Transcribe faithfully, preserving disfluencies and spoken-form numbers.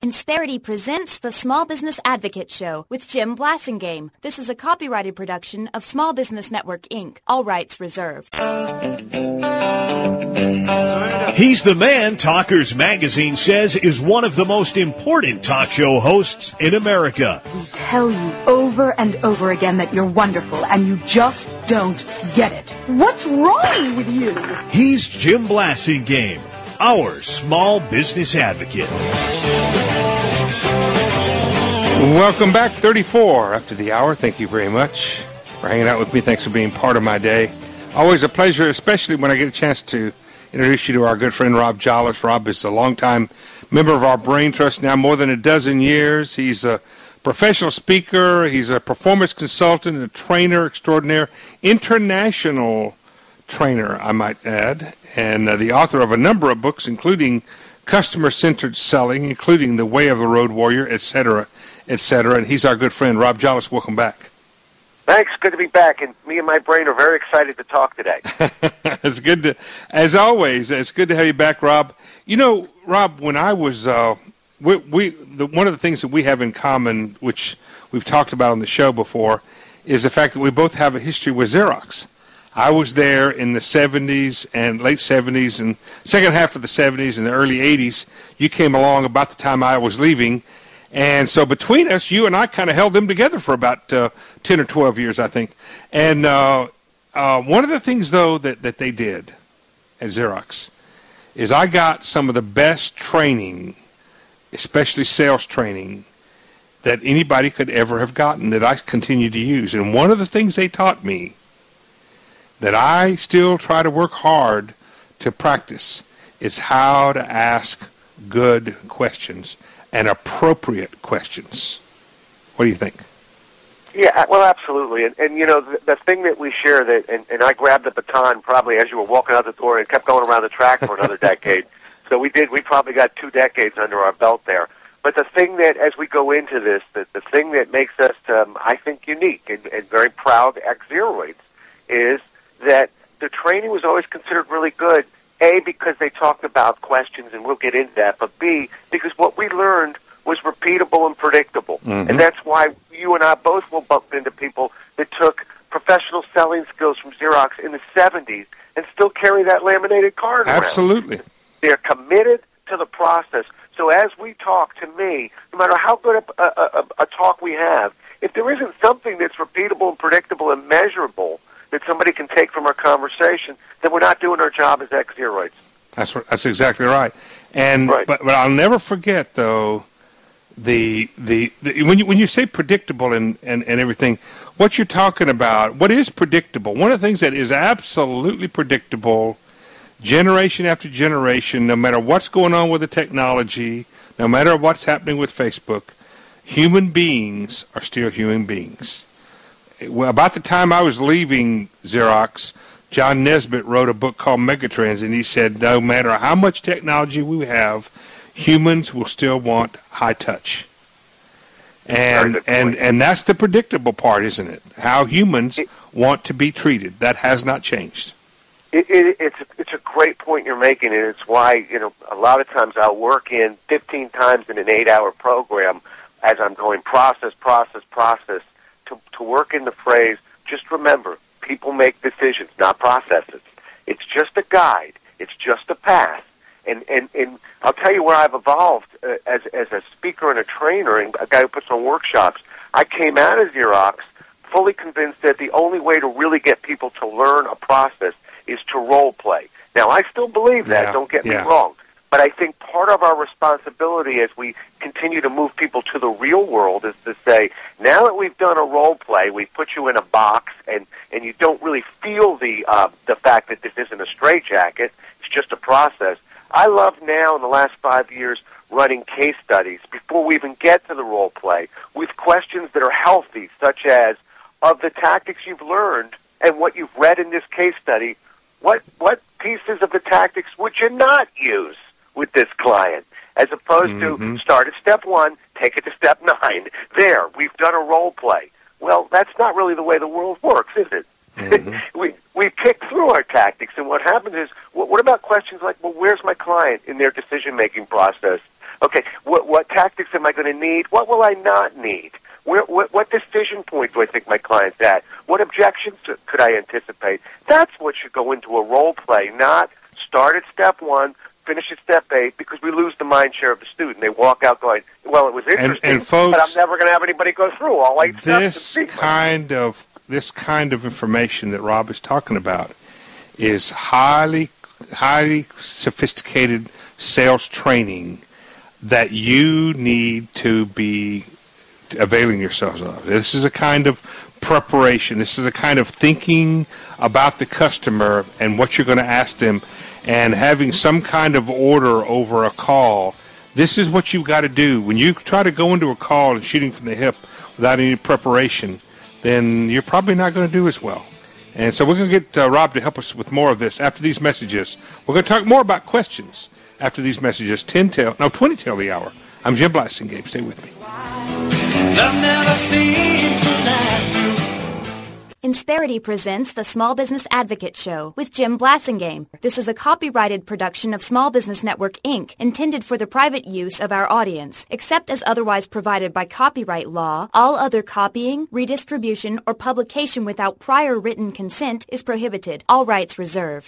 Insperity presents the Small Business Advocate Show with Jim Blasingame. This is a copyrighted production of Small Business Network, Incorporated. All rights reserved. He's the man Talkers Magazine says is one of the most important talk show hosts in America. We tell you over and over again that you're wonderful, and you just don't get it. What's wrong with you? He's Jim Blasingame, our small business advocate. Welcome back, thirty-four up to the hour. Thank you very much for hanging out with me. Thanks for being part of my day. Always a pleasure, especially when I get a chance to introduce you to our good friend Rob Jolles. Rob is a longtime member of our Brain Trust, now more than a dozen years. He's a professional speaker. He's a performance consultant, a trainer extraordinaire, international trainer, I might add, and uh, the author of a number of books, including Customer-Centered Selling, including The Way of the Road Warrior, et cetera, et cetera. And he's our good friend. Rob Jolles, welcome back. Thanks. Good to be back. And me and my brain are very excited to talk today. It's good to, as always, it's good to have you back, Rob. You know, Rob, when I was, uh, we, we the, one of the things that we have in common, which we've talked about on the show before, is the fact that we both have a history with Xerox. I was there in the seventies and late seventies and second half of the seventies and the early eighties. You came along about the time I was leaving. And so between us, you and I kind of held them together for about uh, ten or twelve years, I think. And uh, uh, one of the things, though, that, that they did at Xerox is I got some of the best training, especially sales training, that anybody could ever have gotten that I continue to use. And one of the things they taught me that I still try to work hard to practice is how to ask good questions and appropriate questions. What do you think? Yeah, well, absolutely. And, and you know, the, the thing that we share, that, and, and I grabbed the baton probably as you were walking out the door and kept going around the track for another decade. So we did, we probably got two decades under our belt there. But the thing that, as we go into this, the, the thing that makes us, um, I think, unique and, and very proud ex-Xeroids is that the training was always considered really good, A, because they talked about questions, and we'll get into that, but B, because what we learned was repeatable and predictable. Mm-hmm. And that's why you and I both will bump into people that took professional selling skills from Xerox in the seventies and still carry that laminated card around. Absolutely. They're committed to the process. So as we talk, to me, no matter how good a, a, a, a talk we have, if there isn't something that's repeatable and predictable and measurable that somebody can take from our conversation, then we're not doing our job as ex-Xeroids. That's that's exactly right. And right. But, but I'll never forget, though, the the, the when you when you say predictable and, and, and everything, what you're talking about, what is predictable? One of the things that is absolutely predictable, generation after generation, no matter what's going on with the technology, no matter what's happening with Facebook, human beings are still human beings. Well, about the time I was leaving Xerox, John Nesbitt wrote a book called Megatrends, and he said no matter how much technology we have, humans will still want high touch. And and and that's the predictable part, isn't it? How humans it, want to be treated. That has not changed. It, it, it's, a, it's a great point you're making, and it's why, you know, a lot of times I'll work in fifteen times in an eight-hour program as I'm going process, process, process, To, to work in the phrase, just remember, people make decisions, not processes. It's just a guide. It's just a path. And and, and I'll tell you where I've evolved uh, as as a speaker and a trainer and a guy who puts on workshops. I came out of Xerox fully convinced that the only way to really get people to learn a process is to role play. Now, I still believe that, yeah, don't get yeah. me wrong. But I think part of our responsibility as we continue to move people to the real world is to say, now that we've done a role play, we've put you in a box, and, and you don't really feel the uh, the fact that this isn't a straitjacket, it's just a process. I love now, in the last five years, running case studies before we even get to the role play with questions that are healthy, such as, of the tactics you've learned and what you've read in this case study, what what pieces of the tactics would you not use with this client, as opposed mm-hmm. to start at step one, take it to step nine. There, we've done a role play. Well, that's not really the way the world works, is it? Mm-hmm. we we pick through our tactics, and what happens is, what, what about questions like, well, where's my client in their decision-making process? Okay, what, what tactics am I going to need? What will I not need? Where, what, what decision point do I think my client's at? What objections could I anticipate? That's what should go into a role play, not start at step one, finish at step eight, because we lose the mind share of the student. They walk out going, well, it was interesting, and, and folks, but I'm never going to have anybody go through all eight this steps. Kind of, this kind of information that Rob is talking about is highly, highly sophisticated sales training that you need to be availing yourselves of. This is a kind of preparation. This is a kind of thinking about the customer and what you're going to ask them, and having some kind of order over a call. This is what you've got to do. When you try to go into a call and shooting from the hip without any preparation, then you're probably not going to do as well. And so we're going to get uh, Rob to help us with more of this after these messages. We're going to talk more about questions after these messages. ten till, no, twenty till the hour. I'm Jim Blasingame. Stay with me. Love never seems to last you. Insperity presents the Small Business Advocate Show with Jim Blasingame. This is a copyrighted production of Small Business Network, Incorporated, intended for the private use of our audience. Except as otherwise provided by copyright law, all other copying, redistribution, or publication without prior written consent is prohibited. All rights reserved.